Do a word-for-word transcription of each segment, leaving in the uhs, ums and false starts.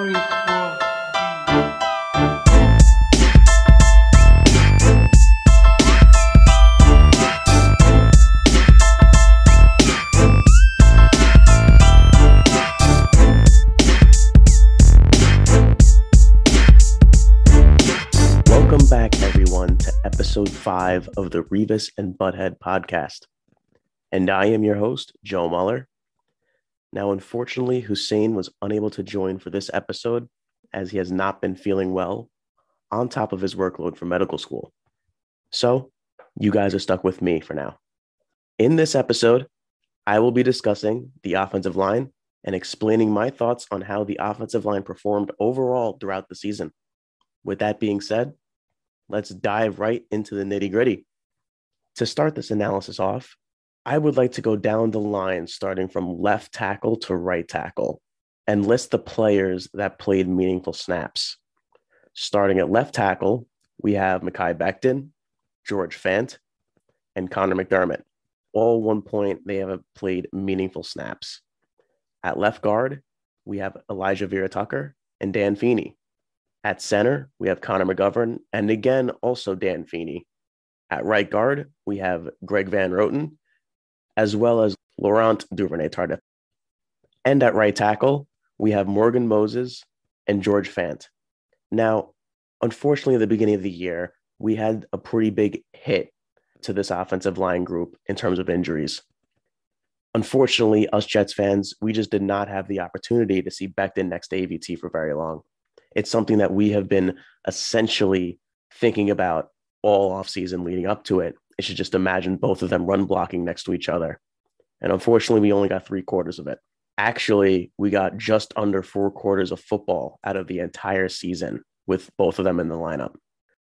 three, four. Welcome back, everyone, to episode five of the Revis and Butthead podcast. And I am your host, Joe Muller. Now, unfortunately, Hussein was unable to join for this episode as he has not been feeling well on top of his workload for medical school. So, you guys are stuck with me for now. In this episode, I will be discussing the offensive line and explaining my thoughts on how the offensive line performed overall throughout the season. With that being said, let's dive right into the nitty-gritty. To start this analysis off, I would like to go down the line starting from left tackle to right tackle and list the players that played meaningful snaps. Starting at left tackle, we have Mekhi Becton, George Fant, and Connor McDermott. All one point, they have played meaningful snaps. At left guard, we have Elijah Vera Tucker and Dan Feeney. At center, we have Connor McGovern, and again, also Dan Feeney. At right guard, we have Greg Van Roten, as well as Laurent Duvernay-Tardif. And at right tackle, we have Morgan Moses and George Fant. Now, unfortunately, at the beginning of the year, we had a pretty big hit to this offensive line group in terms of injuries. Unfortunately, us Jets fans, we just did not have the opportunity to see Becton next to A V T for very long. It's something that we have been essentially thinking about all offseason leading up to it. It should just imagine both of them run blocking next to each other. And unfortunately, we only got three quarters of it. Actually, we got just under four quarters of football out of the entire season with both of them in the lineup.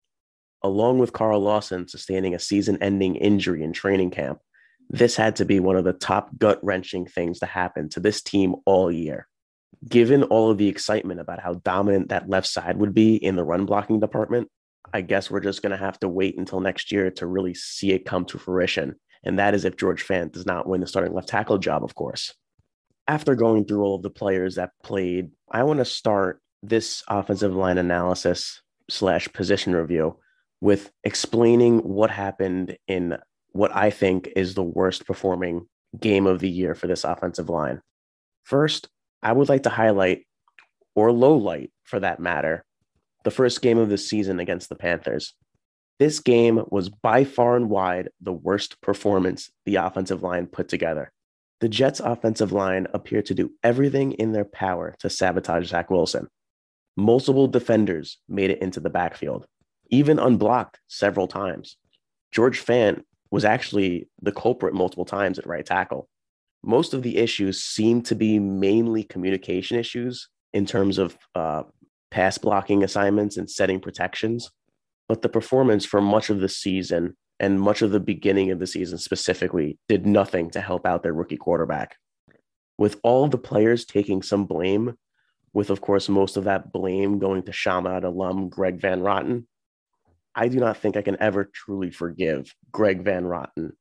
Along with Carl Lawson sustaining a season-ending injury in training camp, this had to be one of the top gut-wrenching things to happen to this team all year. Given all of the excitement about how dominant that left side would be in the run blocking department, I guess we're just going to have to wait until next year to really see it come to fruition. And that is if George Fant does not win the starting left tackle job, of course. After going through all of the players that played, I want to start this offensive line analysis slash position review with explaining what happened in what I think is the worst performing game of the year for this offensive line. First, I would like to highlight, or low light for that matter, the first game of the season against the Panthers. This game was by far and wide the worst performance the offensive line put together. The Jets' offensive line appeared to do everything in their power to sabotage Zach Wilson. Multiple defenders made it into the backfield, even unblocked several times. George Fant was actually the culprit multiple times at right tackle. Most of the issues seem to be mainly communication issues in terms of uh, pass blocking assignments and setting protections. But the performance for much of the season and much of the beginning of the season specifically did nothing to help out their rookie quarterback. With all of the players taking some blame, with, of course, most of that blame going to Chaminade alum Greg Van Roten, I do not think I can ever truly forgive Greg Van Roten.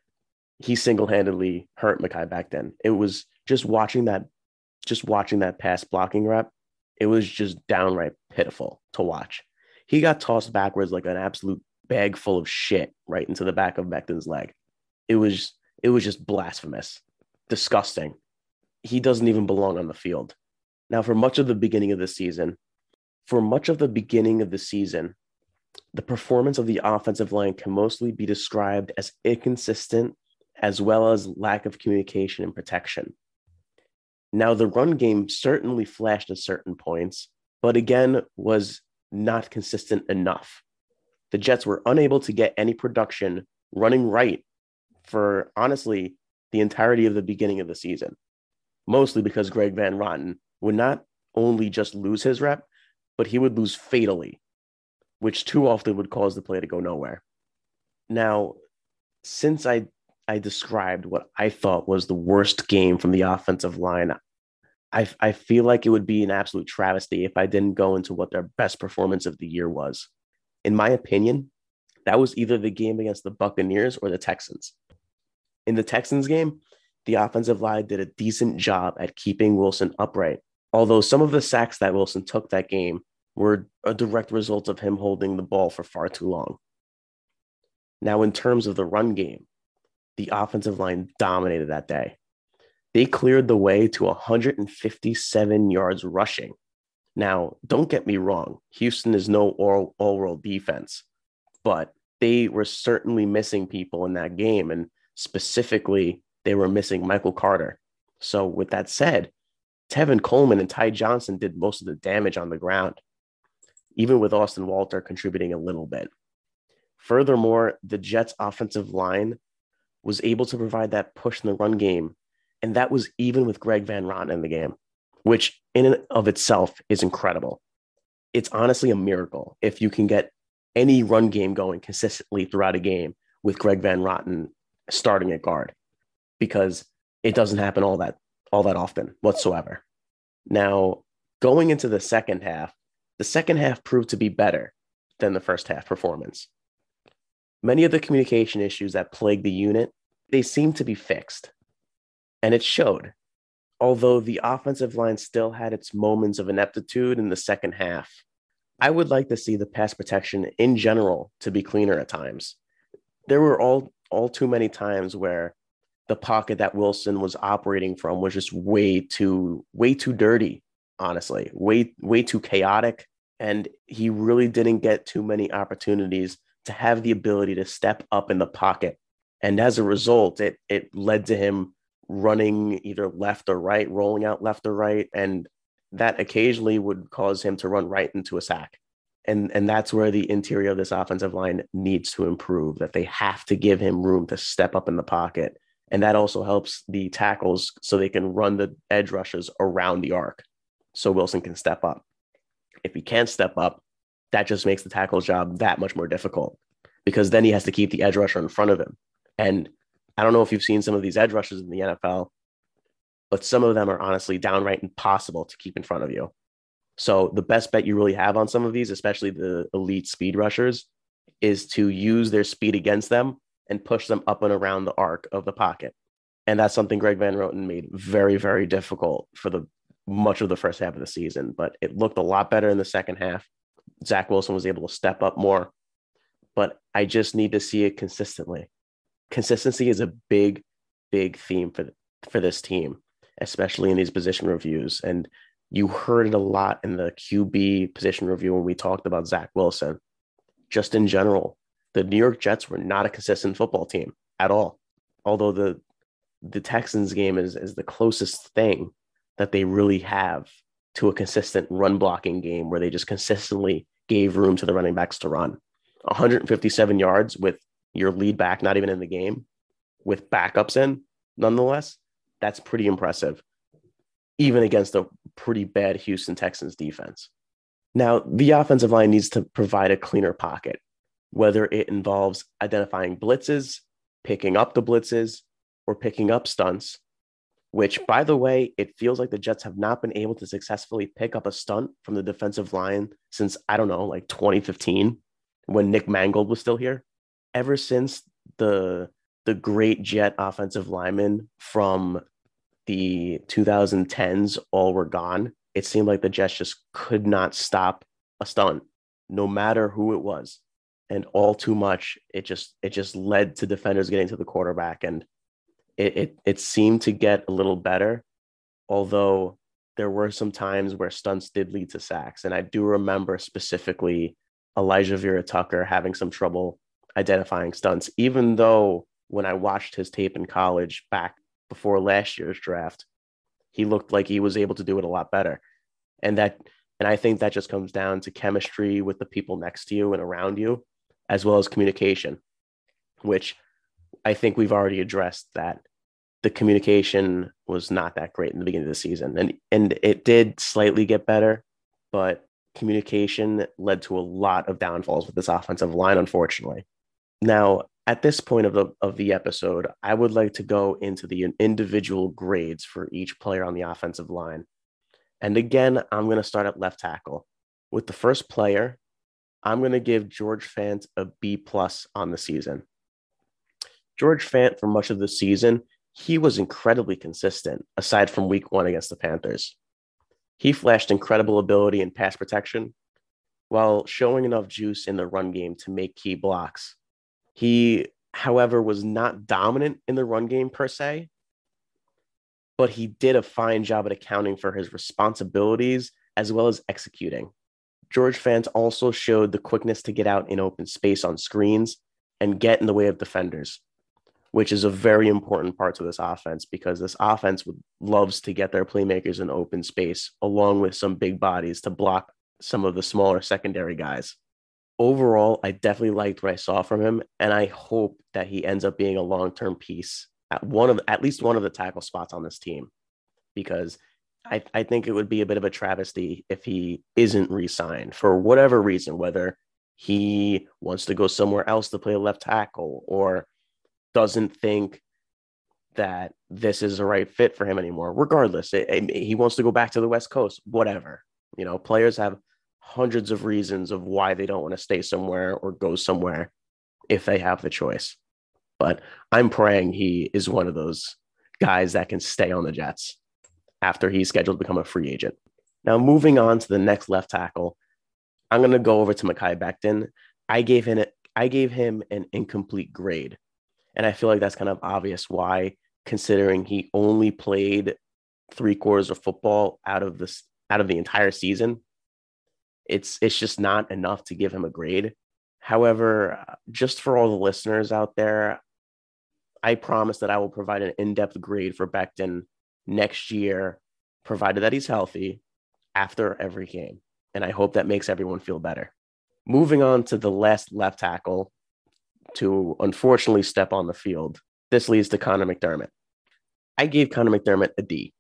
He single-handedly hurt Mekhi Becton. It was just watching that, just watching that pass blocking rep. It was just downright pitiful to watch. He got tossed backwards like an absolute bag full of shit right into the back of Becton's leg. It was, it was just blasphemous, disgusting. He doesn't even belong on the field. Now, for much of the beginning of the season, for much of the beginning of the season, the performance of the offensive line can mostly be described as inconsistent, as well as lack of communication and protection. Now, the run game certainly flashed at certain points, but again, was not consistent enough. The Jets were unable to get any production running right for, honestly, the entirety of the beginning of the season, mostly because Greg Van Roten would not only just lose his rep, but he would lose fatally, which too often would cause the play to go nowhere. Now, since I I described what I thought was the worst game from the offensive line, I, I feel like it would be an absolute travesty if I didn't go into what their best performance of the year was. In my opinion, that was either the game against the Buccaneers or the Texans. In the Texans game, the offensive line did a decent job at keeping Wilson upright, Although some of the sacks that Wilson took that game were a direct result of him holding the ball for far too long. Now, in terms of the run game, the offensive line dominated that day. They cleared the way to one hundred fifty-seven yards rushing. Now, don't get me wrong, Houston is no all, all-world defense, but they were certainly missing people in that game, and specifically, they were missing Michael Carter. So with that said, Tevin Coleman and Ty Johnson did most of the damage on the ground, even with Austin Walter contributing a little bit. Furthermore, the Jets' offensive line was able to provide that push in the run game, and that was even with Greg Van Roten in the game, which in and of itself is incredible. It's honestly a miracle if you can get any run game going consistently throughout a game with Greg Van Roten starting at guard, because it doesn't happen all that all that often whatsoever. Now, going into the second half, the second half proved to be better than the first half performance. Many of the communication issues that plagued the unit, they seemed to be fixed, and it showed. Although the offensive line still had its moments of ineptitude in the second half, I would like to see the pass protection in general to be cleaner at times. There were all, all too many times where the pocket that Wilson was operating from was just way too, way too dirty, honestly, way, way too chaotic. And he really didn't get too many opportunities to have the ability to step up in the pocket. And as a result, it, it led to him running either left or right, rolling out left or right. And that occasionally would cause him to run right into a sack. And, and that's where the interior of this offensive line needs to improve, that they have to give him room to step up in the pocket. And that also helps the tackles so they can run the edge rushers around the arc so Wilson can step up. If he can't step up, that just makes the tackle's job that much more difficult, because then he has to keep the edge rusher in front of him. And I don't know if you've seen some of these edge rushers in the N F L, but some of them are honestly downright impossible to keep in front of you. So the best bet you really have on some of these, especially the elite speed rushers, is to use their speed against them and push them up and around the arc of the pocket. And that's something Greg Van Roten made very, very difficult for the much of the first half of the season, but it looked a lot better in the second half. Zach Wilson was able to step up more, but I just need to see it consistently. Consistency is a big, big theme for, for this team, especially in these position reviews. And you heard it a lot in the Q B position review when we talked about Zach Wilson. Just in general, the New York Jets were not a consistent football team at all. Although the the Texans game is, is the closest thing that they really have to a consistent run blocking game where they just consistently gave room to the running backs to run. one hundred fifty-seven yards with your lead back not even in the game, with backups in, nonetheless, that's pretty impressive, even against a pretty bad Houston Texans defense. Now, the offensive line needs to provide a cleaner pocket, whether it involves identifying blitzes, picking up the blitzes, or picking up stunts, which, by the way, it feels like the Jets have not been able to successfully pick up a stunt from the defensive line since, I don't know, like twenty fifteen, when Nick Mangold was still here. Ever since the, the great Jet offensive linemen from the twenty tens all were gone, it seemed like the Jets just could not stop a stunt, no matter who it was. And all too much, it just it just led to defenders getting to the quarterback. And it, it, it seemed to get a little better, although there were some times where stunts did lead to sacks. And I do remember specifically Elijah Vera Tucker having some trouble identifying stunts, even though when I watched his tape in college back before last year's draft, he looked like he was able to do it a lot better. And that, and I think that just comes down to chemistry with the people next to you and around you, as well as communication, which I think we've already addressed that the communication was not that great in the beginning of the season. And, and it did slightly get better, but communication led to a lot of downfalls with this offensive line, unfortunately. Now, at this point of the of the episode, I would like to go into the individual grades for each player on the offensive line. And again, I'm going to start at left tackle. With the first player, I'm going to give George Fant a B plus on the season. George Fant, for much of the season, he was incredibly consistent, aside from week one against the Panthers. He flashed incredible ability in pass protection while showing enough juice in the run game to make key blocks. He, however, was not dominant in the run game per se, but he did a fine job at accounting for his responsibilities as well as executing. George Fant also showed the quickness to get out in open space on screens and get in the way of defenders, which is a very important part to this offense because this offense would, loves to get their playmakers in open space along with some big bodies to block some of the smaller secondary guys. Overall, I definitely liked what I saw from him, and I hope that he ends up being a long-term piece at one of at least one of the tackle spots on this team, because I, I think it would be a bit of a travesty if he isn't re-signed for whatever reason, whether he wants to go somewhere else to play left tackle or doesn't think that this is the right fit for him anymore. Regardless, it, it, he wants to go back to the West Coast, whatever. You know, players have hundreds of reasons of why they don't want to stay somewhere or go somewhere if they have the choice. But I'm praying he is one of those guys that can stay on the Jets after he's scheduled to become a free agent. Now, moving on to the next left tackle, I'm going to go over to Mekhi Becton. I gave him, I gave him an incomplete grade. And I feel like that's kind of obvious why, considering he only played three quarters of football out of this, out of the entire season. It's, it's just not enough to give him a grade. However, just for all the listeners out there, I promise that I will provide an in-depth grade for Becton next year, provided that he's healthy after every game. And I hope that makes everyone feel better. Moving on to the last left tackle to unfortunately step on the field. This leads to Connor McDermott. I gave Connor McDermott a D.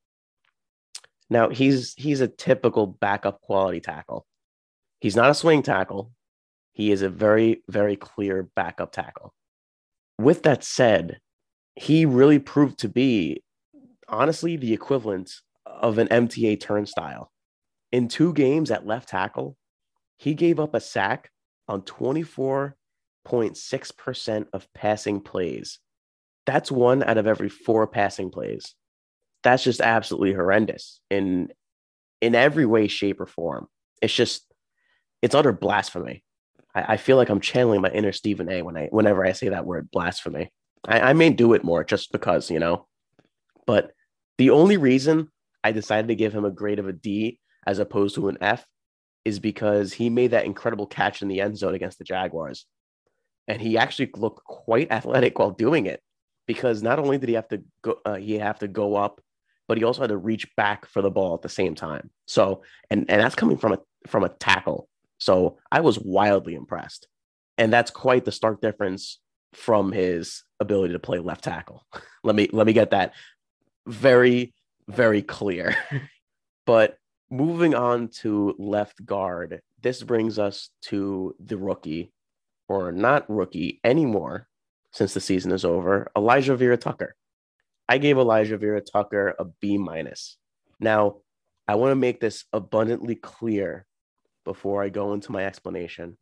Now, he's he's a typical backup quality tackle. He's not a swing tackle. He is a very, very clear backup tackle. With that said, he really proved to be, honestly, the equivalent of an M T A turnstile. In two games at left tackle, he gave up a sack on twenty-four point six percent of passing plays. That's one out of every four passing plays. That's just absolutely horrendous in, in every way, shape, or form. It's just, it's utter blasphemy. I, I feel like I'm channeling my inner Stephen A. when I, whenever I say that word, blasphemy. I, I may do it more just because, you know, but the only reason I decided to give him a grade of a D as opposed to an F is because he made that incredible catch in the end zone against the Jaguars. And he actually looked quite athletic while doing it, because not only did he have to go, uh, he have to go up, but he also had to reach back for the ball at the same time. So, and, and that's coming from a, from a tackle. So I was wildly impressed. And that's quite the stark difference from his ability to play left tackle. let me, let me get that very, very clear. But moving on to left guard, this brings us to the rookie, or not rookie anymore since the season is over, Alijah Vera-Tucker. I gave Alijah Vera-Tucker a B minus. Now, I want to make this abundantly clear before I go into my explanation.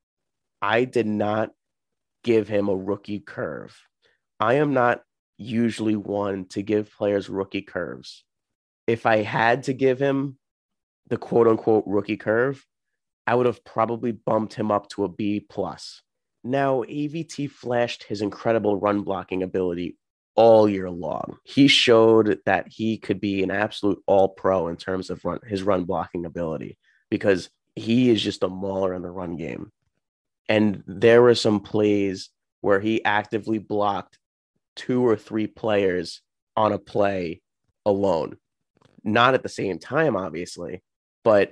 I did not give him a rookie curve. I am not usually one to give players rookie curves. If I had to give him the quote unquote rookie curve, I would have probably bumped him up to a B plus. Now, A V T flashed his incredible run blocking ability all year long. He showed that he could be an absolute all pro in terms of run, his run blocking ability, because he is just a mauler in the run game. And there were some plays where he actively blocked two or three players on a play alone. Not at the same time, obviously, but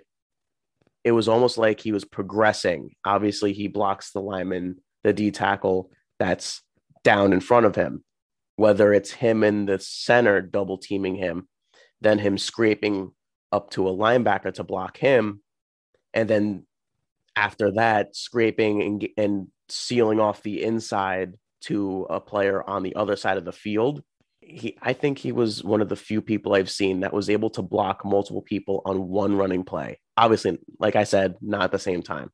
it was almost like he was progressing. Obviously, he blocks the lineman, the D tackle that's down in front of him, whether it's him and the center double teaming him, then him scraping up to a linebacker to block him, and then after that, scraping and, and sealing off the inside to a player on the other side of the field. He, I think he was one of the few people I've seen that was able to block multiple people on one running play. Obviously, like I said, not at the same time.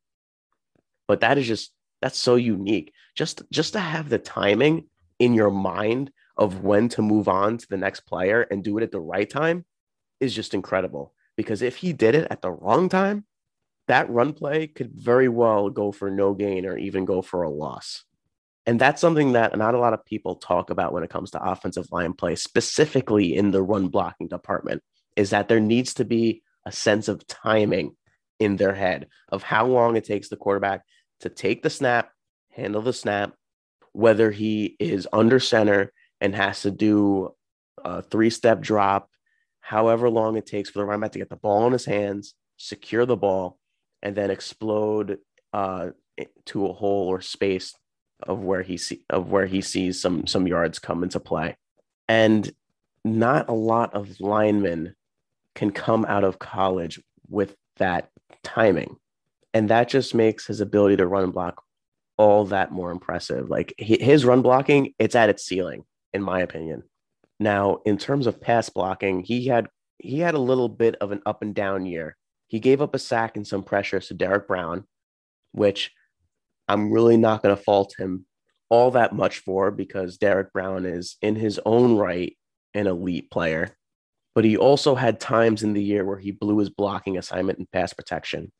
But that is just, that's so unique. Just, just to have the timing in your mind of when to move on to the next player and do it at the right time is just incredible. because if he did it at the wrong time, that run play could very well go for no gain or even go for a loss. And that's something that not a lot of people talk about when it comes to offensive line play, specifically in the run blocking department, is that there needs to be a sense of timing in their head of how long it takes the quarterback to take the snap, handle the snap, whether he is under center and has to do a three-step drop, however long it takes for the running back to get the ball in his hands, secure the ball, and then explode uh, to a hole or space of where he see, of where he sees some some yards come into play. And not a lot of linemen can come out of college with that timing. And that just makes his ability to run and block all that more impressive. Like his run blocking, it's at its ceiling, in my opinion. Now, in terms of pass blocking, he had he had a little bit of an up and down year. He gave up a sack and some pressures to Derek Brown, which I'm really not going to fault him all that much for, because Derek Brown is in his own right an elite player. But he also had times in the year where he blew his blocking assignment in pass protection.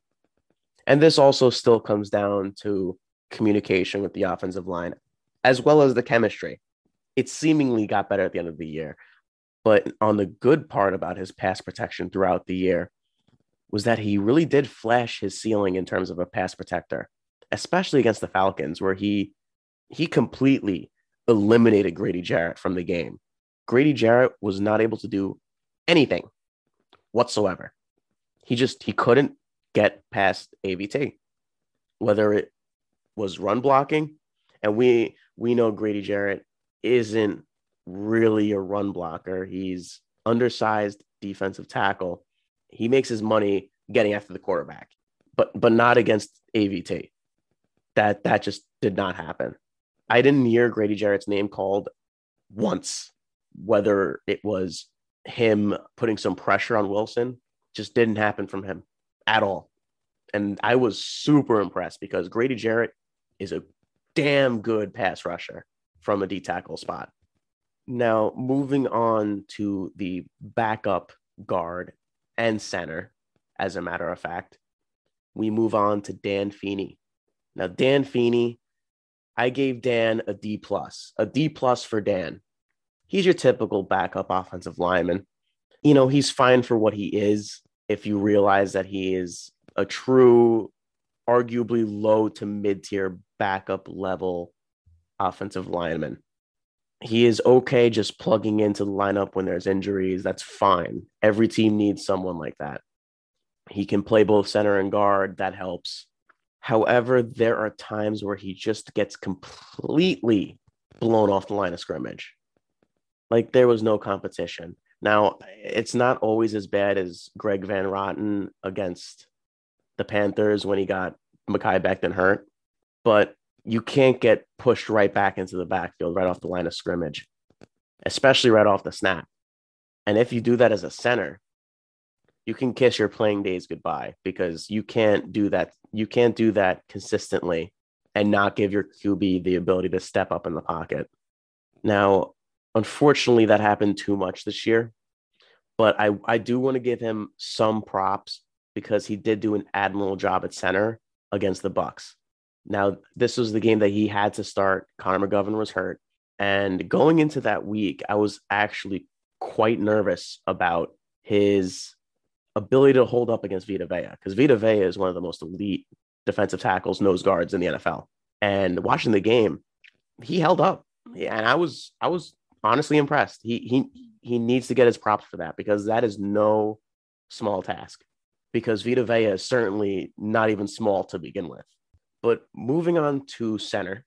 And this also still comes down to communication with the offensive line, as well as the chemistry. It seemingly got better at the end of the year. But on the good part about his pass protection throughout the year was that he really did flash his ceiling in terms of a pass protector, especially against the Falcons, where he he completely eliminated Grady Jarrett from the game. Grady Jarrett was not able to do anything whatsoever. He just, he couldn't get past A V T, whether it was run blocking. And we, we know Grady Jarrett isn't really a run blocker. He's undersized defensive tackle. He makes his money getting after the quarterback, but, but not against A V T. That, that just did not happen. I didn't hear Grady Jarrett's name called once, whether it was him putting some pressure on Wilson, just didn't happen from him at all. And I was super impressed because Grady Jarrett is a damn good pass rusher from a D tackle spot. Now, moving on to the backup guard and center, as a matter of fact, we move on to Dan Feeney. Now, Dan Feeney, I gave Dan a D plus, a D plus for Dan. He's your typical backup offensive lineman. You know, he's fine for what he is if you realize that he is a true, arguably low to mid-tier backup level offensive lineman. He is okay just plugging into the lineup when there's injuries. That's fine. Every team needs someone like that. He can play both center and guard. That helps. However, there are times where he just gets completely blown off the line of scrimmage. Like there was no competition. Now, it's not always as bad as Greg Van Roten against the Panthers when he got Mekhi Becton hurt, but you can't get pushed right back into the backfield right off the line of scrimmage, especially right off the snap. And if you do that as a center, you can kiss your playing days goodbye, because you can't do that. You can't do that consistently and not give your Q B the ability to step up in the pocket. Now, unfortunately, that happened too much this year, but I, I do want to give him some props because he did do an admirable job at center against the Bucs. Now, this was the game that he had to start. Connor McGovern was hurt. And going into that week, I was actually quite nervous about his ability to hold up against Vita Vea, because Vita Vea is one of the most elite defensive tackles, nose guards in the N F L. And watching the game, he held up. Yeah, and I was I was honestly impressed. He he he needs to get his props for that, because that is no small task, because Vita Vea is certainly not even small to begin with. But moving on to center,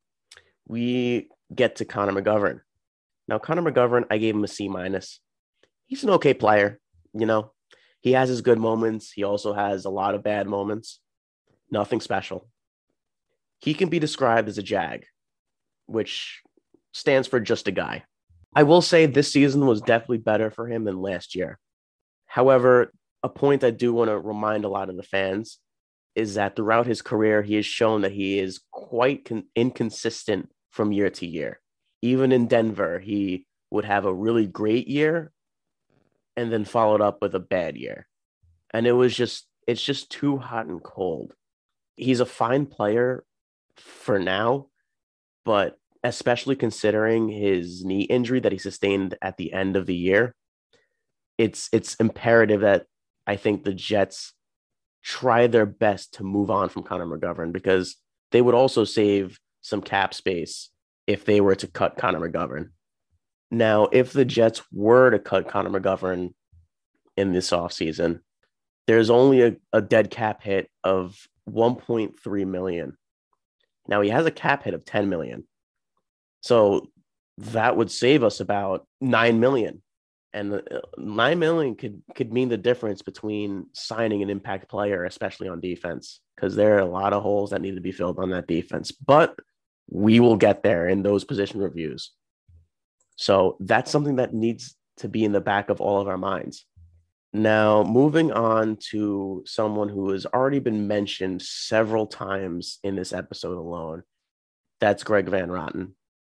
we get to Connor McGovern. Now, Connor McGovern, I gave him a C minus. He's an okay player. You know, he has his good moments. He also has a lot of bad moments. Nothing special. He can be described as a Jag, which stands for just a guy. I will say this season was definitely better for him than last year. However, a point I do want to remind a lot of the fans is that throughout his career, he has shown that he is quite con- inconsistent from year to year. Even in Denver, he would have a really great year and then followed up with a bad year. And it was just, it's just too hot and cold. He's a fine player for now, but especially considering his knee injury that he sustained at the end of the year, it's it's imperative that I think the Jets try their best to move on from Connor McGovern, because they would also save some cap space if they were to cut Connor McGovern. Now, if the Jets were to cut Connor McGovern in this offseason, there's only a, a dead cap hit of one point three million dollars. Now, he has a cap hit of ten million dollars. So that would save us about nine million dollars. And the, nine million dollars could, could mean the difference between signing an impact player, especially on defense, because there are a lot of holes that need to be filled on that defense. But we will get there in those position reviews. So that's something that needs to be in the back of all of our minds. Now, moving on to someone who has already been mentioned several times in this episode alone, that's Greg Van Roten.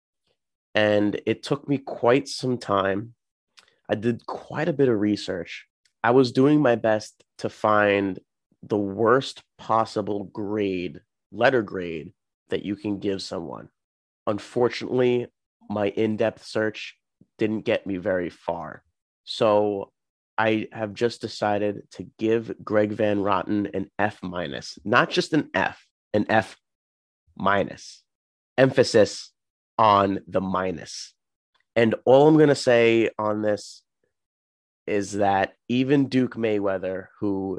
And it took me quite some time. I did quite a bit of research. I was doing my best to find the worst possible grade, letter grade, that you can give someone. Unfortunately, my in-depth search didn't get me very far. So I have just decided to give Greg Van Roten an F minus, not just an F, an F minus. Emphasis on the minus. And all I'm going to say on this is that even Duke Mayweather, who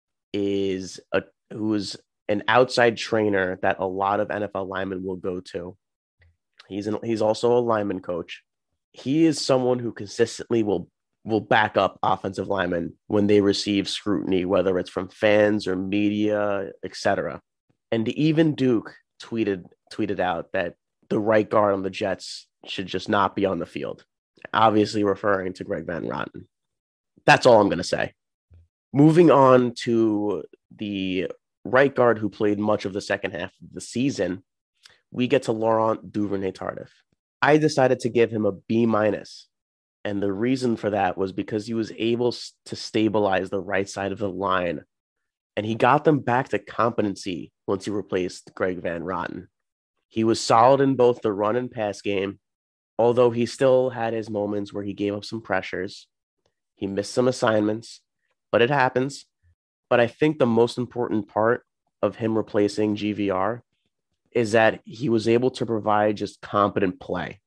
is a who is an outside trainer that a lot of N F L linemen will go to, he's an, he's also a lineman coach. He is someone who consistently will will back up offensive linemen when they receive scrutiny, whether it's from fans or media, et cetera. And even Duke tweeted tweeted out that the right guard on the Jets should just not be on the field, obviously referring to Greg Van Roten. That's all I'm going to say. Moving on to the right guard who played much of the second half of the season, we get to Laurent Duvernay-Tardif. I decided to give him a B minus, and the reason for that was because he was able to stabilize the right side of the line, and he got them back to competency once he replaced Greg Van Roten. He was solid in both the run and pass game, although he still had his moments where he gave up some pressures. He missed some assignments, but it happens. But I think the most important part of him replacing G V R is that he was able to provide just competent play.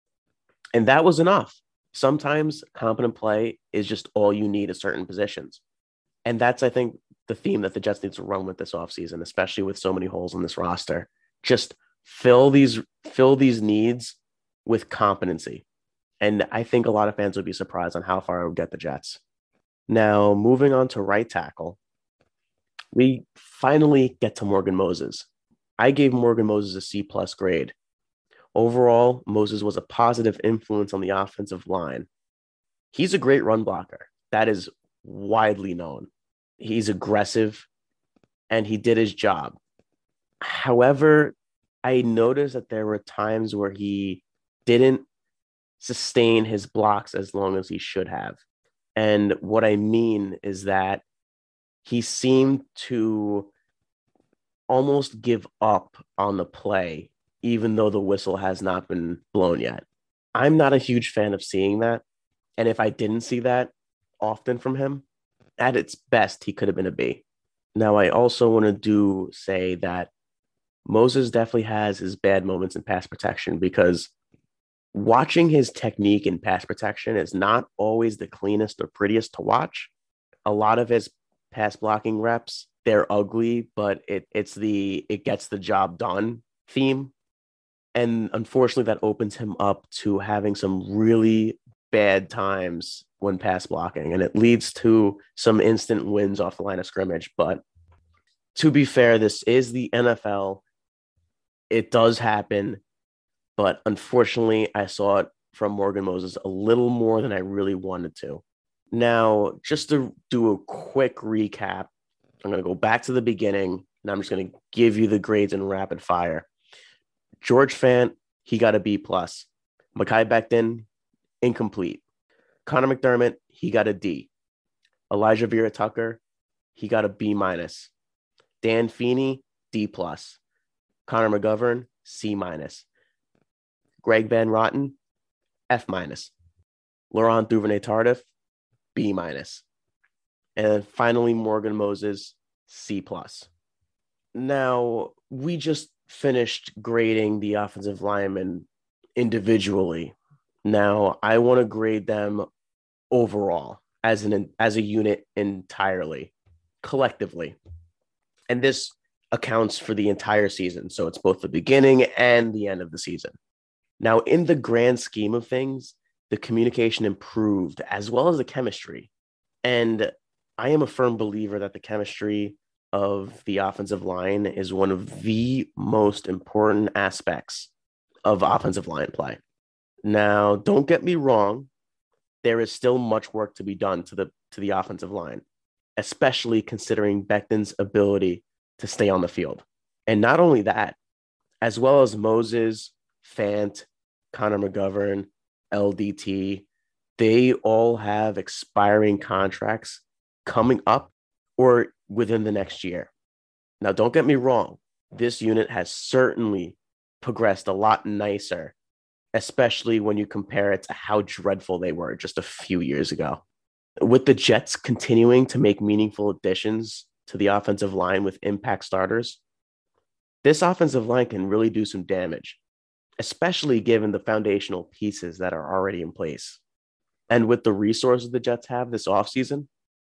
And that was enough. Sometimes competent play is just all you need at certain positions. And that's, I think, the theme that the Jets need to run with this offseason, especially with so many holes in this roster. Just fill these fill these needs with competency. And I think a lot of fans would be surprised on how far it would get the Jets. Now, moving on to right tackle, we finally get to Morgan Moses. I gave Morgan Moses a C plus grade. Overall, Moses was a positive influence on the offensive line. He's a great run blocker. That is widely known. He's aggressive, and he did his job. However, I noticed that there were times where he didn't sustain his blocks as long as he should have. And what I mean is that he seemed to almost give up on the play, even though the whistle has not been blown yet. I'm not a huge fan of seeing that. And if I didn't see that often from him, at its best, he could have been a B. Now, I also want to do say that Moses definitely has his bad moments in pass protection, because watching his technique in pass protection is not always the cleanest or prettiest to watch. A lot of his pass blocking reps, they're ugly, but it it's the it gets the job done theme. And unfortunately, that opens him up to having some really bad times when pass blocking, and it leads to some instant wins off the line of scrimmage. But to be fair, this is the N F L. It does happen, but unfortunately, I saw it from Morgan Moses a little more than I really wanted to. Now, just to do a quick recap, I'm going to go back to the beginning, and I'm just going to give you the grades in rapid fire. George Fant, he got a B plus. Mekhi Becton, incomplete. Connor McDermott, he got a D. Elijah Vera Tucker, he got a B minus. Dan Feeney, D plus. Connor McGovern, C minus. Greg Van Rotten, F minus. Laurent Duvernay-Tardif, B minus. And then finally, Morgan Moses, C plus. Now, we just finished grading the offensive linemen individually. Now, I want to grade them overall as an as a unit entirely, collectively. And this accounts for the entire season. So it's both the beginning and the end of the season. Now, in the grand scheme of things, the communication improved as well as the chemistry. And I am a firm believer that the chemistry of the offensive line is one of the most important aspects of offensive line play. Now, don't get me wrong. There is still much work to be done to the to the offensive line, especially considering Becton's ability to stay on the field. And not only that, as well as Moses, Fant, Connor McGovern, L D T, they all have expiring contracts coming up or within the next year. Now, don't get me wrong. This unit has certainly progressed a lot nicer, especially when you compare it to how dreadful they were just a few years ago. With the Jets continuing to make meaningful additions to the offensive line with impact starters, this offensive line can really do some damage, especially given the foundational pieces that are already in place. And with the resources the Jets have this offseason,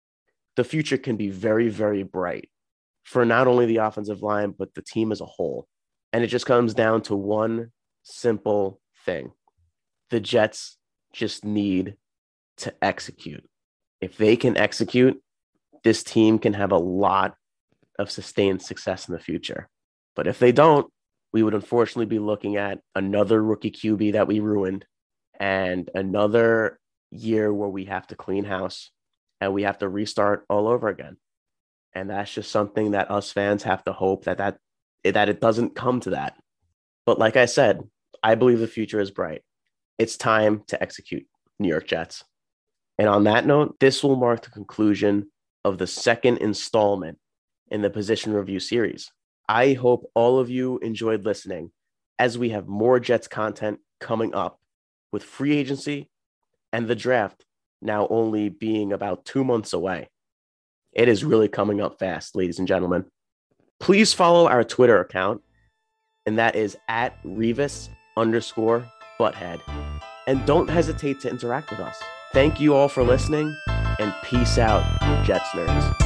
the future can be very, very bright for not only the offensive line, but the team as a whole. And it just comes down to one simple thing. The Jets just need to execute. If they can execute, this team can have a lot of sustained success in the future. But if they don't, we would unfortunately be looking at another rookie Q B that we ruined and another year where we have to clean house and we have to restart all over again. And that's just something that us fans have to hope that that, that it doesn't come to that. But like I said, I believe the future is bright. It's time to execute, New York Jets. And on that note, this will mark the conclusion of the second installment in the Position Review series. I hope all of you enjoyed listening as we have more Jets content coming up with free agency and the draft now only being about two months away. It is really coming up fast, ladies and gentlemen. Please follow our Twitter account, and that is at Revis underscore Butthead. And don't hesitate to interact with us. Thank you all for listening, and peace out, Jets nerds.